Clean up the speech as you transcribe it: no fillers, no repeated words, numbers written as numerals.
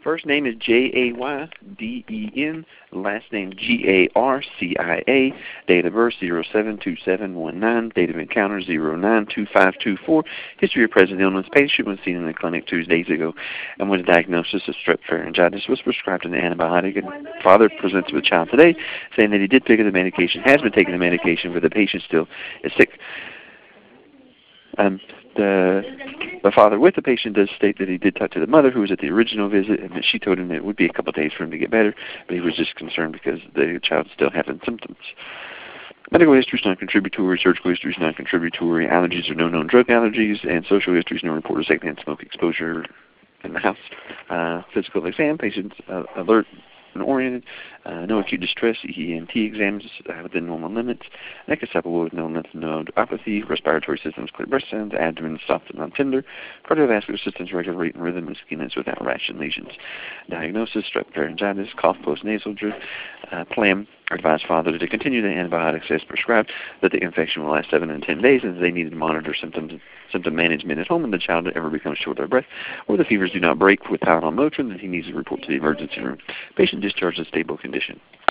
First name is Jayden, last name Garcia, date of birth 07/27/19, date of encounter 09/25/24, history of present illness, patient was seen in the clinic 2 days ago, and with a diagnosis of strep pharyngitis, was prescribed an antibiotic, and father presents with child today saying that he did pick up the medication, has been taking the medication, but the patient still is sick. The father with the patient does state that he did talk to the mother who was at the original visit, and that she told him that it would be a couple of days for him to get better, but he was just concerned because the child still having symptoms. Medical history is non-contributory, surgical history is non-contributory, allergies are no known drug allergies, and social history is no report of secondhand smoke exposure in the house. Physical exam, patient's alert and oriented, no acute distress, ENT exams within normal limits, neck is supple with no lymph nodopathy, respiratory system is clear, breast sounds, abdomen soft and non-tender, cardiovascular system is regular rate and rhythm, and skin is without rash and lesions. Diagnosis, strep pharyngitis, cough post-nasal drip, plan, advise father to continue the antibiotics as prescribed, that the infection will last 7 and 10 days, and they need to monitor symptom management at home, and the child ever becomes short of breath, or the fevers do not break with Tylenol Motrin, then he needs to report to the emergency room. Patient discharged in stable condition.